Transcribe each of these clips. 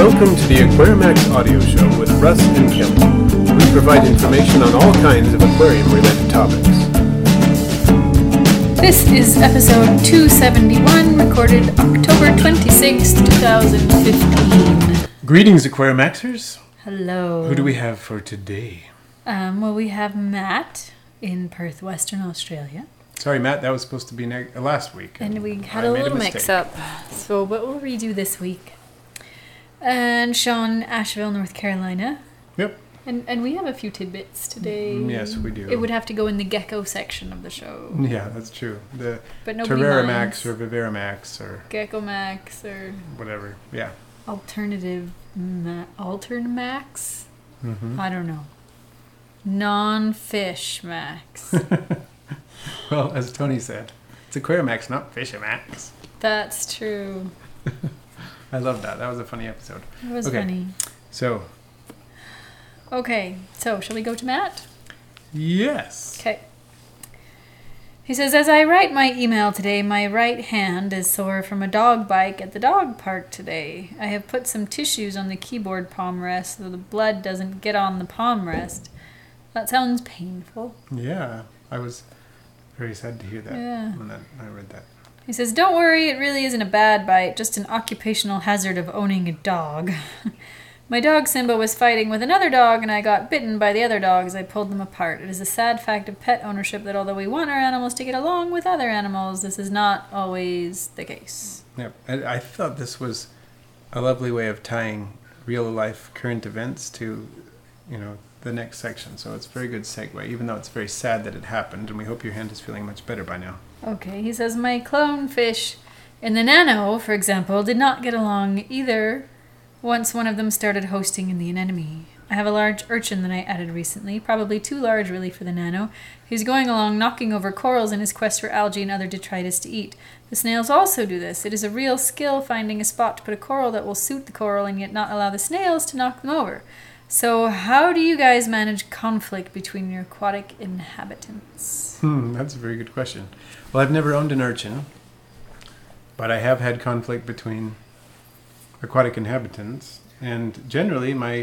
Welcome to the Aquarimax audio show with Russ and Kim. We provide information on all kinds of aquarium-related topics. This is episode 271, recorded October 26, 2015. Greetings, Aquarimaxers. Hello. Who do we have for today? Well, we have Matt in Perth, Western Australia. Sorry, Matt, that was supposed to be last week. And we had a little mix-up. So, what we'll redo this week. And Sean, Asheville, North Carolina. Yep. And we have a few tidbits today. Yes, we do. It would have to go in the gecko section of the show. Yeah, that's true. The But nobody Terrarimax minds. or Viveramax or Gecko Max or whatever. Yeah. Alternamax. Mm-hmm. I don't know. Non-fish max. Well, as Tony said, it's Aquarimax, not Fishamax. That's true. I love that. That was a funny episode. It was Okay. funny. So, Okay, so shall we go to Matt? yes. Okay. He says, as I write my email today, my right hand is sore from a dog bite at the dog park today. I have put some tissues on the keyboard palm rest so the blood doesn't get on the palm rest. That sounds painful. Yeah, I was very sad to hear that Yeah. when I read that. He says, don't worry, it really isn't a bad bite, just an occupational hazard of owning a dog. My dog Simba was fighting with another dog and I got bitten by the other dog as I pulled them apart. It is a sad fact of pet ownership that although we want our animals to get along with other animals, this is not always the case. Yep. I thought this was a lovely way of tying real-life current events to, the next section. So it's a very good segue, even though it's very sad that it happened, and we hope your hand is feeling much better by now. Okay, he says, my clone fish in the nano, for example, did not get along either once one of them started hosting in the anemone. I have a large urchin that I added recently, probably too large really for the nano. He's going along knocking over corals in his quest for algae and other detritus to eat. The snails also do this. It is a real skill finding a spot to put a coral that will suit the coral and yet not allow the snails to knock them over. So how do you guys manage conflict between your aquatic inhabitants? That's a very good question. Well, I've never owned an urchin, but I have had conflict between aquatic inhabitants, and generally my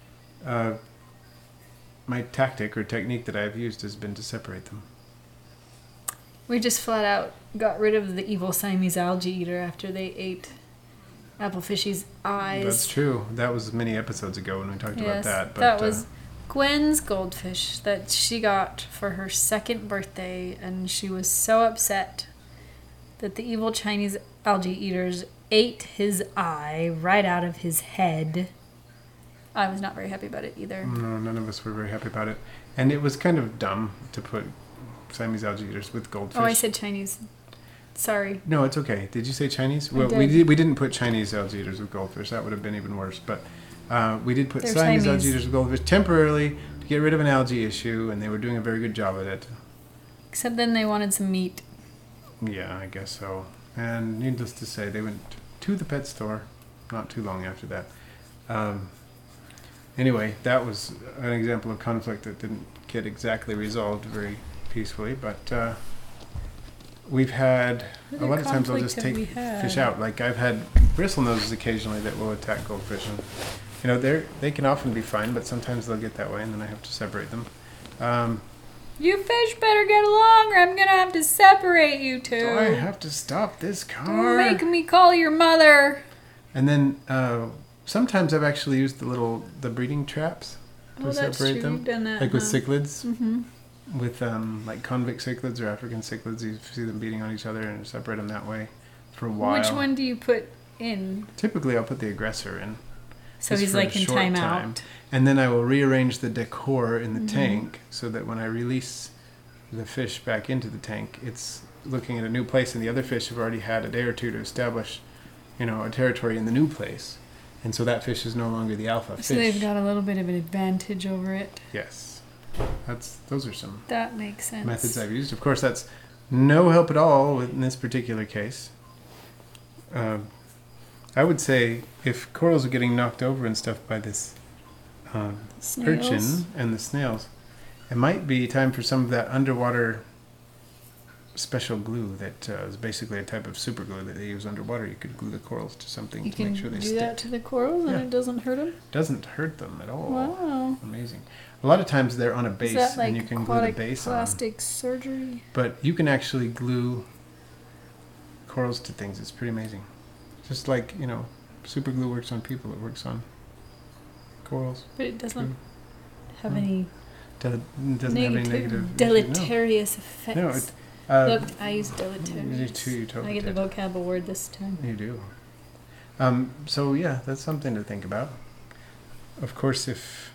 tactic or technique that I've used has been to separate them. We just flat out got rid of the evil Siamese algae eater after they ate Applefishy's eyes. That's true. That was many episodes ago when we talked about that. But, that was Gwen's goldfish that she got for her second birthday, and she was so upset that the evil Chinese algae eaters ate his eye right out of his head. I was not very happy about it either. No, none of us were very happy about it. And it was kind of dumb to put Siamese algae eaters with goldfish. Oh, I said Chinese. Sorry. No, it's okay. Did you say Chinese? I Well, did. we didn't put Chinese algae eaters with goldfish. That would have been even worse. But we did put They're Siamese Siamese. algae eaters with goldfish temporarily to get rid of an algae issue, and they were doing a very good job at it. Except then they wanted some meat. Yeah, I guess so. And needless to say, they went to the pet store not too long after that. Anyway, that was an example of conflict that didn't get exactly resolved very peacefully, but we've had a lot of times I'll just take fish out. Like I've had bristlenoses occasionally that will attack goldfish, and they can often be fine, but sometimes they'll get that way, and then I have to separate them. You fish better get along or I'm going to have to separate you two. Do I have to stop this car? Don't make me call your mother. And then sometimes I've actually used the breeding traps to That's separate true. them, You've done that, like with huh? cichlids. Mm-hmm. With like convict cichlids or African cichlids, you see them beating on each other and separate them that way for a while. Which one do you put in? Typically, I'll put the aggressor in. So just he's for a like in short timeout. time. And then I will rearrange the decor in the Mm-hmm. tank so that when I release the fish back into the tank, it's looking at a new place, and the other fish have already had a day or two to establish, a territory in the new place. And so that fish is no longer the alpha fish. So they've got a little bit of an advantage over it. Yes. Those are some That makes sense. methods I've used. Of course, that's no help at all in this particular case. I would say if corals are getting knocked over and stuff by this Snails. urchin and the snails, it might be time for some of that underwater special glue that is basically a type of super glue that they use underwater. You could glue the corals to something to make sure they stick. You can do that to the corals and it doesn't hurt them? Doesn't hurt them at all. Wow. Amazing. A lot of times they're on a base, is that like and you can glue the base plastic surgery? But you can actually glue corals to things. It's pretty amazing. Just like, super glue works on people, it works on corals. But it doesn't have any doesn't have any negative deleterious effects. No, look, I use deleterious. You too, you totally I get the vocab award this time. You do. So yeah, that's something to think about. Of course, as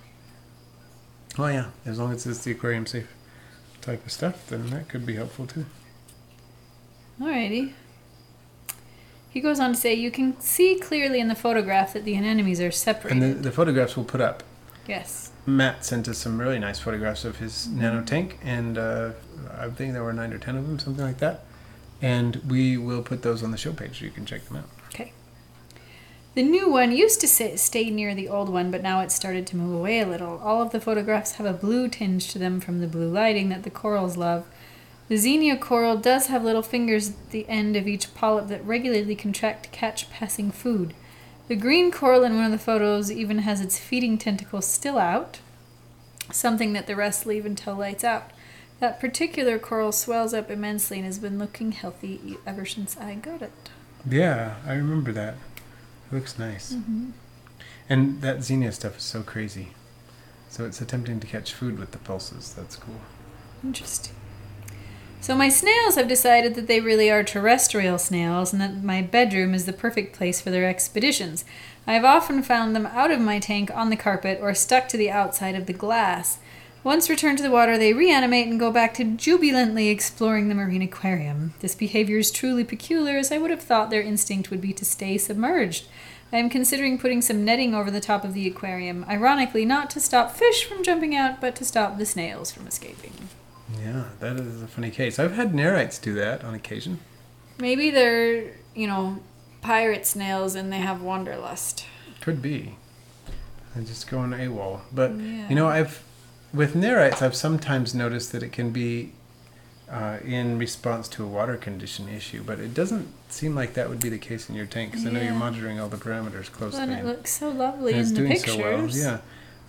long as it's the aquarium safe type of stuff, then that could be helpful too. Alrighty. He goes on to say, you can see clearly in the photograph that the anemones are separated. And the photographs we'll put up. Yes. Matt sent us some really nice photographs of his nano tank, and I think there were 9 or 10 of them, something like that. And we will put those on the show page so you can check them out. Okay. The new one used to stay near the old one, but now it's started to move away a little. All of the photographs have a blue tinge to them from the blue lighting that the corals love. The Xenia coral does have little fingers at the end of each polyp that regularly contract to catch passing food. The green coral in one of the photos even has its feeding tentacles still out, something that the rest leave until lights out. That particular coral swells up immensely and has been looking healthy ever since I got it. Yeah, I remember that. It looks nice. Mm-hmm. And that Xenia stuff is so crazy. So it's attempting to catch food with the pulses. That's cool. Interesting. So my snails have decided that they really are terrestrial snails and that my bedroom is the perfect place for their expeditions. I have often found them out of my tank on the carpet or stuck to the outside of the glass. Once returned to the water, they reanimate and go back to jubilantly exploring the marine aquarium. This behavior is truly peculiar, as I would have thought their instinct would be to stay submerged. I am considering putting some netting over the top of the aquarium, ironically not to stop fish from jumping out, but to stop the snails from escaping. Yeah, that is a funny case. I've had nerites do that on occasion. Maybe they're, pirate snails and they have wanderlust. Could be. They're just going AWOL. But, with nerites, I've sometimes noticed that it can be in response to a water condition issue, but it doesn't seem like that would be the case in your tank, because I know you're monitoring all the parameters closely. Well, and it looks so lovely in the pictures. So well. Yeah.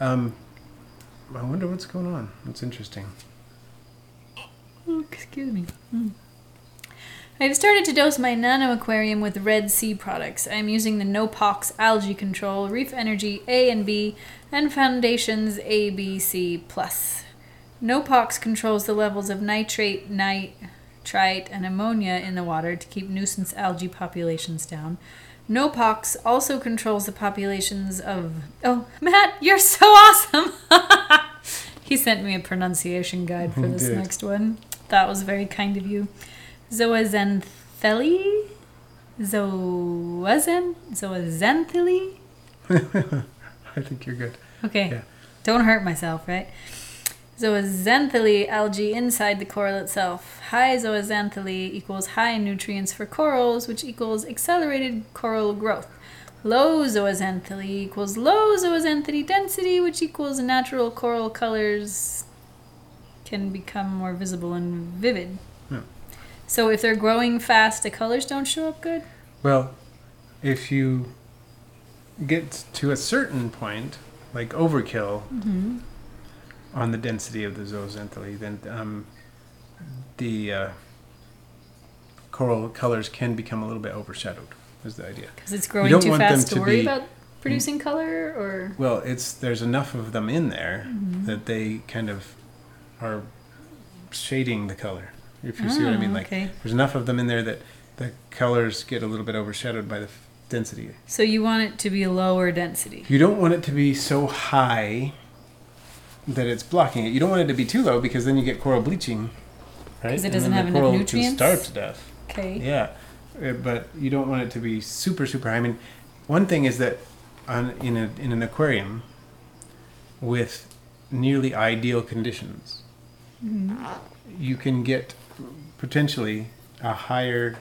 I wonder what's going on. It's interesting. Oh, excuse me. I've started to dose my nano aquarium with Red Sea products. I'm using the No-Pox Algae Control, Reef Energy A and B, and Foundations ABC+. No-Pox controls the levels of nitrate, nitrite, and ammonia in the water to keep nuisance algae populations down. No-Pox also controls the populations of... Oh, Matt, you're so awesome! He sent me a pronunciation guide for this next one. That was very kind of you. Zoazanthely? Zoazanthely? I think you're good. Okay. Yeah. Don't hurt myself, right? Zoazanthely algae inside the coral itself. High zoazanthely equals high nutrients for corals, which equals accelerated coral growth. Low zoazanthely equals low zoazanthely density, which equals natural coral colors can become more visible and vivid. Yeah. So if they're growing fast, the colors don't show up good? Well, if you get to a certain point, like overkill on the density of the zoazanthely, then the coral colors can become a little bit overshadowed, is the idea. Because it's growing too fast to worry about producing color? Or well, there's enough of them in there that they kind of are shading the color, if you see what I mean. Like, there's enough of them in there that the colors get a little bit overshadowed by the density. So you want it to be lower density? You don't want it to be so high that it's blocking it. You don't want it to be too low, because then you get coral bleaching, right? Because it doesn't have enough nutrients? Can starve to death. Okay. Yeah, but you don't want it to be super, super high. I mean, one thing is that in an aquarium with nearly ideal conditions, you can get potentially a higher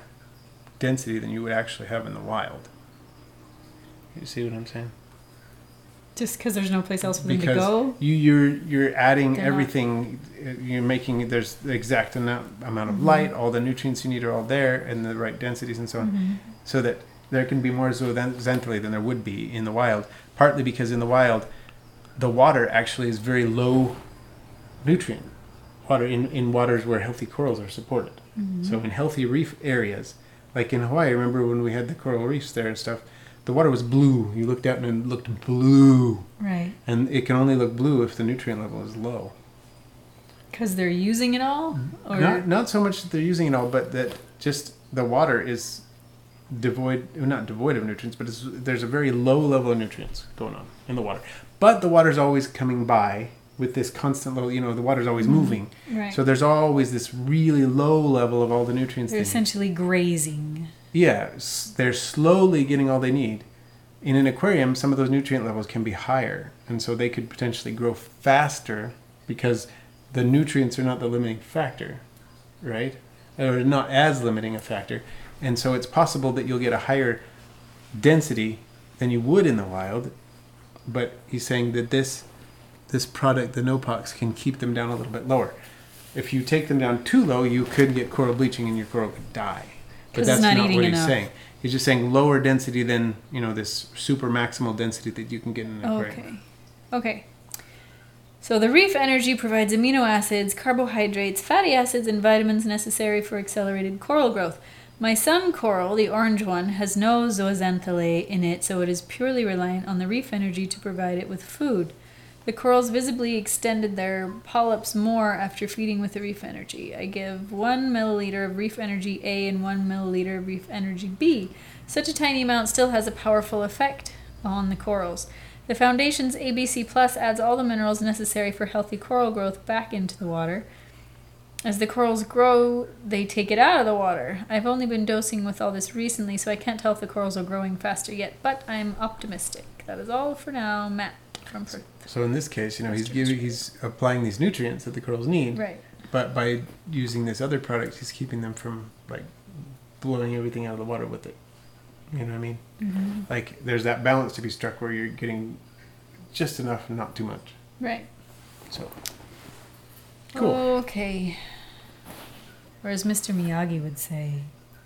density than you would actually have in the wild. You see what I'm saying? Just because there's no place else for them to go? You're adding everything. You're making, there's the exact amount of light, all the nutrients you need are all there, and the right densities and so on, so that there can be more zooxanthellae than there would be in the wild, partly because in the wild, the water actually is very low nutrient. Water in waters where healthy corals are supported. So in healthy reef areas, like in Hawaii, remember when we had the coral reefs there and stuff, the water was blue. You looked out and it looked blue. Right. And it can only look blue if the nutrient level is low. Because they're using it all? Or? Not so much that they're using it all, but that just the water is not devoid of nutrients, but there's a very low level of nutrients going on in the water. But the water's always coming by with this constant low, the water's always moving. Right. So there's always this really low level of all the nutrients. They're essentially grazing. Yeah, they're slowly getting all they need. In an aquarium, some of those nutrient levels can be higher, and so they could potentially grow faster because the nutrients are not the limiting factor, right? Or not as limiting a factor. And so it's possible that you'll get a higher density than you would in the wild, but he's saying that this product, the Nopox, can keep them down a little bit lower. If you take them down too low, you could get coral bleaching and your coral could die. But that's not what he's saying. He's just saying lower density than, this super maximal density that you can get in an aquarium. Okay. So the reef energy provides amino acids, carbohydrates, fatty acids, and vitamins necessary for accelerated coral growth. My sun coral, the orange one, has no zooxanthellae in it, so it is purely reliant on the reef energy to provide it with food. The corals visibly extended their polyps more after feeding with the reef energy. I give 1 milliliter of reef energy A and 1 milliliter of reef energy B. Such a tiny amount still has a powerful effect on the corals. The Foundation's ABC Plus adds all the minerals necessary for healthy coral growth back into the water. As the corals grow, they take it out of the water. I've only been dosing with all this recently, so I can't tell if the corals are growing faster yet, but I'm optimistic. That is all for now. Matt from Perth. So in this case, he's applying these nutrients that the corals need. Right. But by using this other product, he's keeping them from blowing everything out of the water with it. You know what I mean? Mm-hmm. There's that balance to be struck where you're getting just enough and not too much. Right. So, cool. Okay. Or as Mr. Miyagi would say,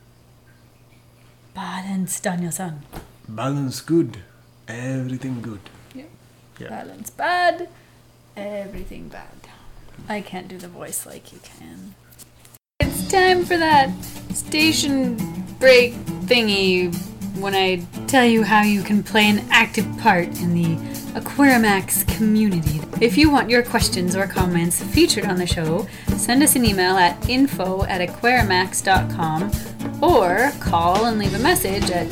balance, Daniel-san. Balance good. Everything good. Yep. Yeah. Balance bad. Everything bad. I can't do the voice like you can. It's time for that station break thingy when I tell you how you can play an active part in the Aquarimax community. If you want your questions or comments featured on the show, send us an email at info@aquarimax.com or call and leave a message at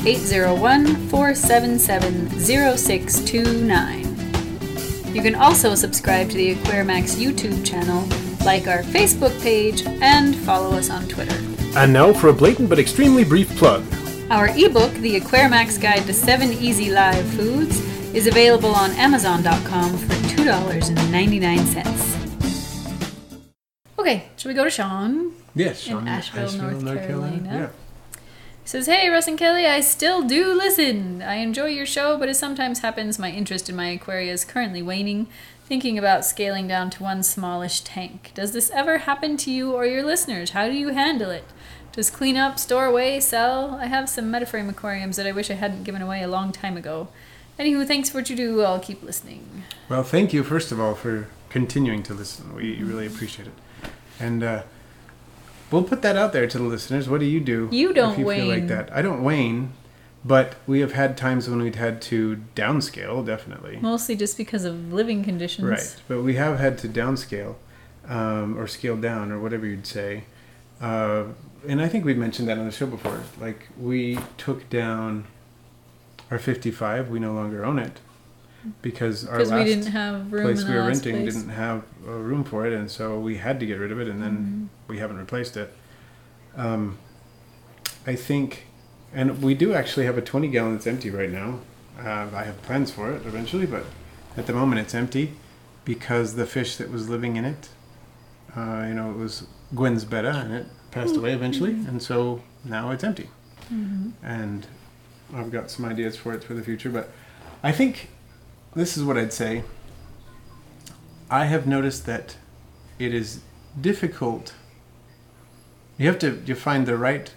801-477-0629. You can also subscribe to the Aquarimax YouTube channel, like our Facebook page, and follow us on Twitter. And now for a blatant but extremely brief plug. Our ebook, The Aquarimax Guide to 7 Easy Live Foods, is available on Amazon.com for $2.99. Okay, shall we go to Sean? Yes, Sean in Asheville, North Carolina. Yeah. He says, hey, Russ and Kelly, I still do listen. I enjoy your show, but as sometimes happens, my interest in my aquaria is currently waning, thinking about scaling down to one smallish tank. Does this ever happen to you or your listeners? How do you handle it? Just clean up, store away, sell? I have some metaframe aquariums that I wish I hadn't given away a long time ago. Anywho, thanks for what you do. I'll keep listening. Well, thank you, first of all, for continuing to listen. We really appreciate it. And we'll put that out there to the listeners. What do? You don't if you wane. Feel like that. I don't wane, but we have had times when we'd had to downscale, definitely. Mostly just because of living conditions. Right, but we have had to downscale, or scale down, or whatever you'd say. And I think we'd mentioned that on the show before. We took down our 55. We no longer own it because our last we didn't have room place in we the were last renting place. didn't have room for it, and so we had to get rid of it, and then we haven't replaced it. I think, and we do actually have a 20-gallon that's empty right now. I have plans for it eventually, but at the moment it's empty because the fish that was living in it, it was Gwen's betta, and it passed away eventually, and so now it's empty. And I've got some ideas for it for the future, but I think this is what I'd say. I have noticed that it is difficult. You find the right.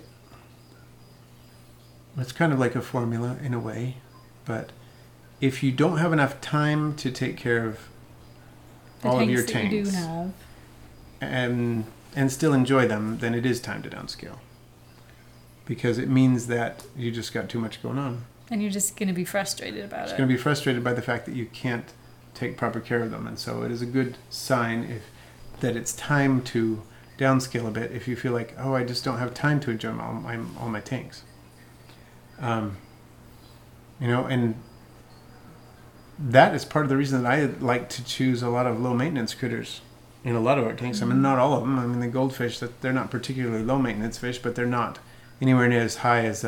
It's kind of like a formula in a way, but if you don't have enough time to take care of all of your tanks you do have, and still enjoy them, then it is time to downscale. Because it means that you just got too much going on. And you're just going to be frustrated about it. You're going to be frustrated by the fact that you can't take proper care of them. And so it is a good sign that it's time to downscale a bit if you feel like, oh, I just don't have time to enjoy all my tanks. And that is part of the reason that I like to choose a lot of low maintenance critters in a lot of our tanks. I mean, not all of them. I mean, the goldfish, they're not particularly low maintenance fish, but they're not anywhere near as high as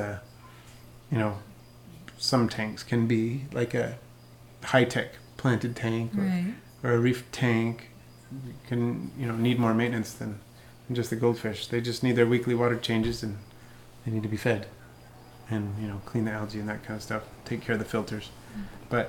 some tanks can be, like a high-tech planted tank or a reef tank can need more maintenance than just the goldfish. They just need their weekly water changes, and they need to be fed and clean the algae and that kind of stuff, take care of the filters. But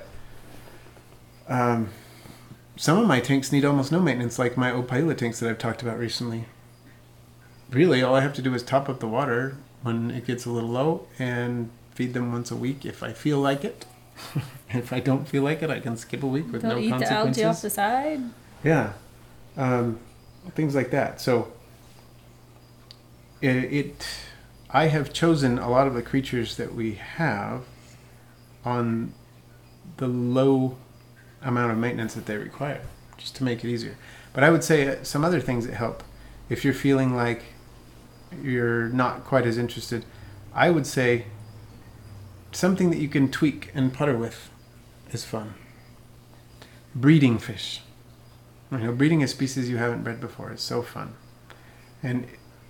some of my tanks need almost no maintenance, like my Opaila tanks that I've talked about recently. Really, all I have to do is top up the water when it gets a little low and feed them once a week if I feel like it. If I don't feel like it, I can skip a week with no consequences. Eat the algae off the side? Yeah. Things like that. So I have chosen a lot of the creatures that we have on the low amount of maintenance that they require, just to make it easier. But I would say some other things that help. If you're feeling like you're not quite as interested, I would say something that you can tweak and putter with is fun. Breeding fish. Breeding a species you haven't bred before is so fun. And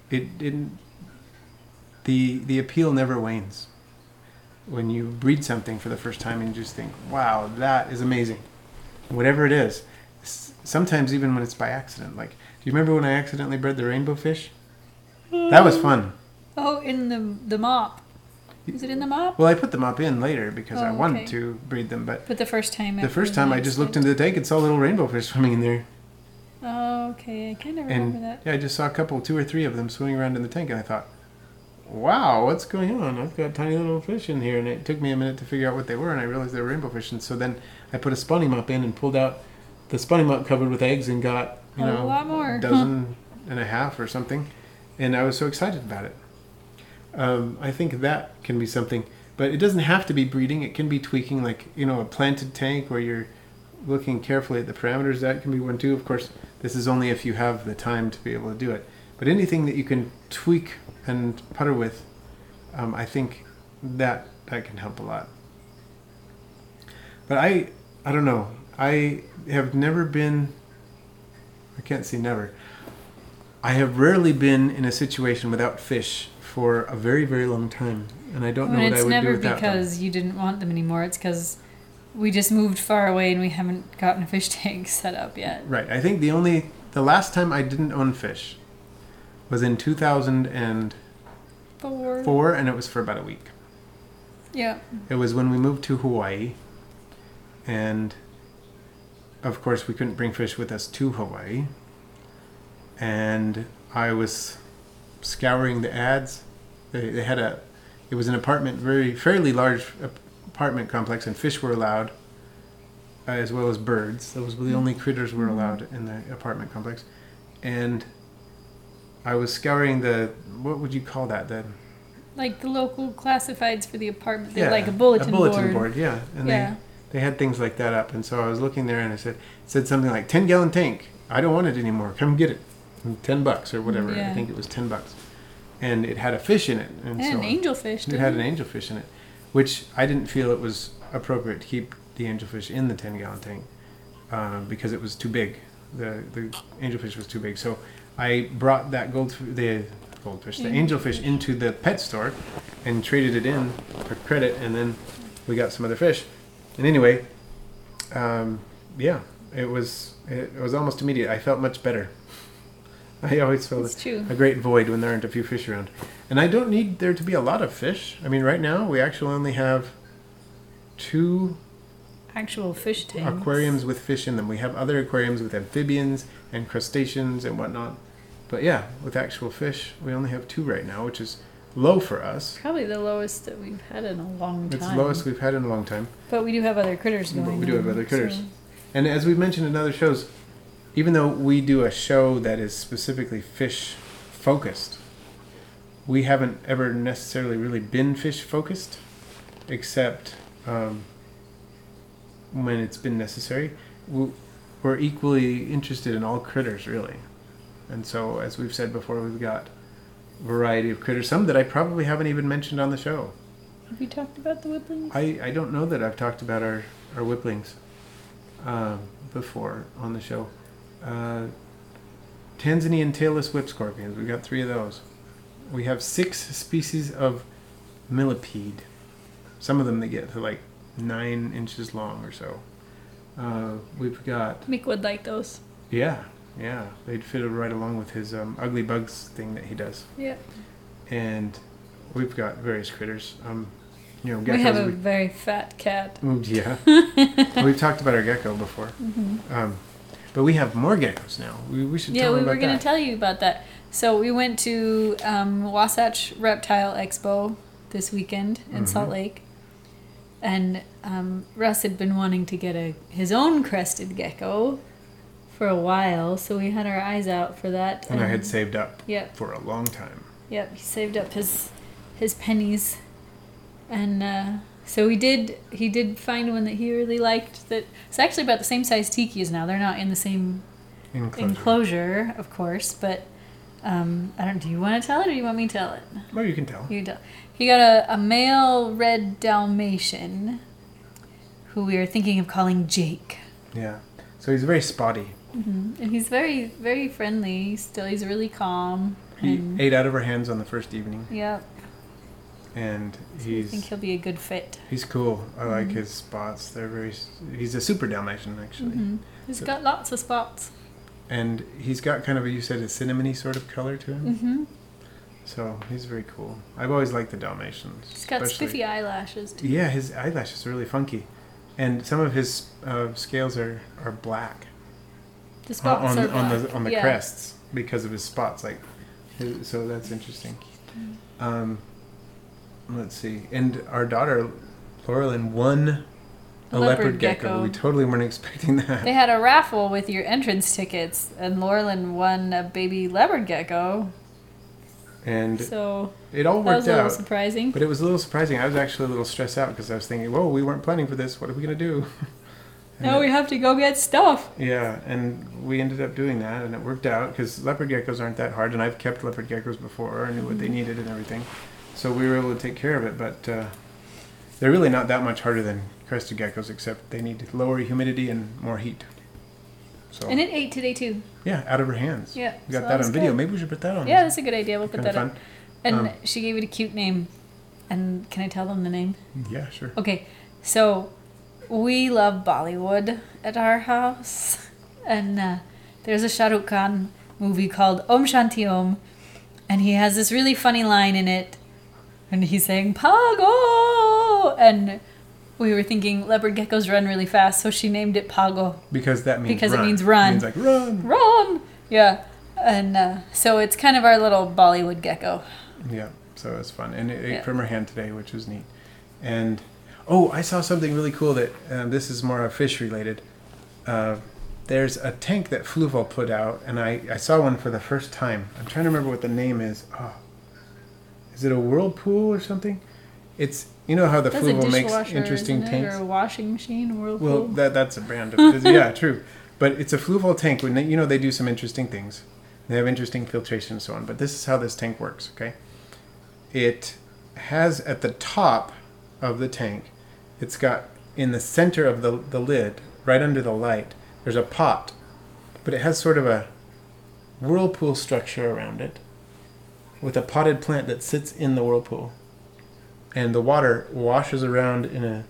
the appeal never wanes. When you breed something for the first time and you just think, wow, that is amazing. Whatever it is. Sometimes even when it's by accident. Like, do you remember when I accidentally bred the rainbow fish? That was fun. Oh, in the mop. Was it in the mop? Well, I put the mop in later because I wanted to breed them. But the first time I just looked into the tank and saw little rainbow fish swimming in there. Oh, okay. I kind of remember that. Yeah, I just saw two or three of them swimming around in the tank, and I thought, wow, what's going on? I've got tiny little fish in here. And it took me a minute to figure out what they were, and I realized they were rainbow fish. And so then I put a spawning mop in and pulled out the spawning mop covered with eggs and got, a lot more. a dozen and a half or something. And I was so excited about it. I think that can be something, but it doesn't have to be breeding. It can be tweaking, like, a planted tank where you're looking carefully at the parameters. That can be one too. Of course, this is only if you have the time to be able to do it. But anything that you can tweak and putter with, I think that can help a lot. But I don't know. I have never been, I can't say never. I have rarely been in a situation without fish for a very, very long time. And I don't know what I would do without them. It's never because you didn't want them anymore. It's because we just moved far away and we haven't gotten a fish tank set up yet. Right. I think the last time I didn't own fish was in 2004, and it was for about a week. Yeah. It was when we moved to Hawaii, and of course we couldn't bring fish with us to Hawaii, and I was scouring the ads. They had it was an apartment, fairly large apartment complex, and fish were allowed, as well as birds. Those were the only critters were allowed in the apartment complex. And I was scouring what would you call that then? Like the local classifieds for the apartment. They're like a bulletin board. A bulletin board, yeah. And they had things like that up. And so I was looking there, and it said something like 10-gallon tank. I don't want it anymore. Come get it. $10 or whatever. Yeah. I think it was $10. And it had a fish in it. And an angelfish. It had an angelfish in it, which I didn't feel it was appropriate to keep the angelfish in the 10-gallon tank because it was too big. The angelfish was too big. So I brought that the angelfish into the pet store and traded it in for credit, and then we got some other fish. And anyway, it was almost immediate. I felt much better. I always feel a great void when there aren't a few fish around. And I don't need there to be a lot of fish. I mean, right now we actually only have 2 actual fish tanks. Aquariums with fish in them. We have other aquariums with amphibians and crustaceans and whatnot. But yeah, with actual fish, we only have 2 right now, which is low for us. Probably the lowest that we've had in a long time. It's the lowest we've had in a long time. But we do have other critters going on. But we do have other critters. And as we've mentioned in other shows, even though we do a show that is specifically fish focused, we haven't ever necessarily really been fish focused, except when it's been necessary. We're equally interested in all critters, really. And so, as we've said before, we've got a variety of critters, some that I probably haven't even mentioned on the show. Have you talked about the whipplings? I don't know that I've talked about our whipplings before on the show. Tanzanian tailless whip scorpions. We've got 3 of those. We have 6 species of millipede. Some of them they get to like 9 inches long or so. We've got... Mick would like those. Yeah. They'd fit right along with his ugly bugs thing that he does. Yeah. And we've got various critters. Geckos. We have a very fat cat. Yeah. We've talked about our gecko before. Mm-hmm. But we have more geckos now. We should tell them about that. Yeah, we were going to tell you about that. So we went to Wasatch Reptile Expo this weekend in Salt Lake. And Russ had been wanting to get his own crested gecko for a while, so we had our eyes out for that. And I had saved up for a long time. Yep, he saved up his pennies. And so he did find one that he really liked. That it's actually about the same size tikis now. They're not in the same enclosure, of course, but I don't. Do you want to tell it, or do you want me to tell it? Well, you can tell. You tell. He got a male red Dalmatian, who we are thinking of calling Jake. Yeah. So he's very spotty. Mm-hmm. And he's very, very friendly. He's really calm. He ate out of our hands on the first evening. Yep. And I think he'll be a good fit. He's cool. I like his spots. He's a super Dalmatian, actually. Mm-hmm. He's got lots of spots. And he's got kind of you said, a cinnamony sort of color to him. Mm-hmm. So he's very cool. I've always liked the Dalmatians. He's got spiffy eyelashes, too. Yeah, his eyelashes are really funky. And some of his scales are black. The spots are black. On the crests because of his spots. So that's interesting. Let's see. And our daughter, Laurelyn, won a leopard gecko. We totally weren't expecting that. They had a raffle with your entrance tickets, and Laurelyn won a baby leopard gecko. And so it all worked out. That was a little surprising. But it was a little surprising. I was actually a little stressed out because I was thinking, whoa, we weren't planning for this. What are we going to do? Now we have to go get stuff. Yeah, and we ended up doing that, and it worked out because leopard geckos aren't that hard, and I've kept leopard geckos before. I knew what they needed and everything. So we were able to take care of it, but they're really not that much harder than crested geckos, except they need lower humidity and more heat. So, and it ate today, too. Yeah, out of her hands. Yeah. We got that on video. Maybe we should put that on. Yeah, that's a good idea. We'll put that on. And she gave it a cute name. And can I tell them the name? Yeah, sure. Okay, so we love Bollywood at our house. And there's a Shah Rukh Khan movie called Om Shanti Om. And he has this really funny line in it. And he's saying, Pago! And we were thinking leopard geckos run really fast, so she named it Pago. Because that means because run. It means run. It means like run. Run! Yeah. And so it's kind of our little Bollywood gecko. Yeah, so it's fun. And it ate from her hand today, which was neat. And, I saw something really cool that, this is more fish related. There's a tank that Fluval put out, and I saw one for the first time. I'm trying to remember what the name is. Is it a Whirlpool or something? It's, you know how the Fluval makes interesting tanks? Or a washing machine, Whirlpool? Well, that's a brand of, yeah, true. But it's a Fluval tank. When they do some interesting things. They have interesting filtration and so on. But this is how this tank works, okay? It has at the top of the tank, it's got in the center of the lid, right under the light, there's a pot. But it has sort of a whirlpool structure around it with a potted plant that sits in the whirlpool. And the water washes around in a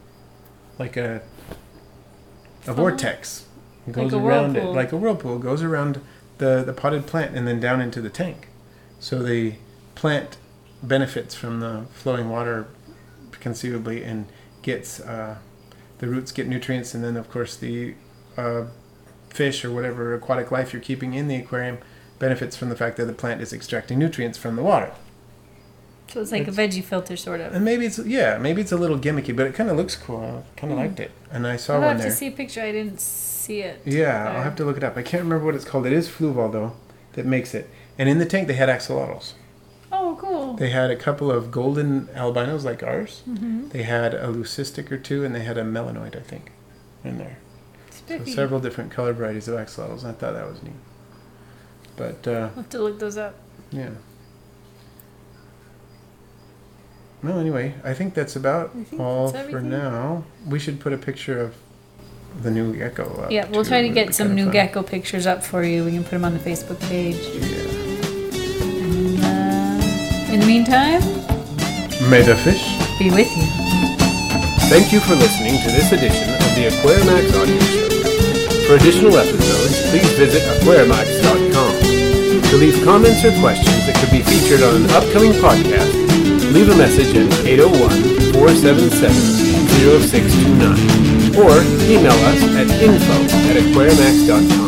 vortex. It goes around it like a whirlpool, goes around the potted plant and then down into the tank. So the plant benefits from the flowing water conceivably and gets the roots get nutrients, and then of course the fish or whatever aquatic life you're keeping in the aquarium benefits from the fact that the plant is extracting nutrients from the water. So it's like a veggie filter, sort of. And maybe it's a little gimmicky, but it kind of looks cool. I kind of liked it, and I saw one there. I'll have to see a picture. I didn't see it. Yeah, I'll have to look it up. I can't remember what it's called. It is Fluval though that makes it. And in the tank they had axolotls. Oh, cool. They had a couple of golden albinos like ours. Mm-hmm. They had a leucistic or two, and they had a melanoid, I think, in there. So several different color varieties of axolotls. And I thought that was neat. But I'll have to look those up. Yeah. Well, anyway, I think that's about all for now. We should put a picture of the new gecko up. Yeah, we'll try to get some new gecko pictures up for you. We can put them on the Facebook page. Yeah. And in the meantime, may the fish be with you. Thank you for listening to this edition of the Aquarimax audio show. For additional episodes, please visit aquarimax.com. To leave comments or questions that could be featured on an upcoming podcast, leave a message at 801-477-0629 or email us at info@aquarimax.com.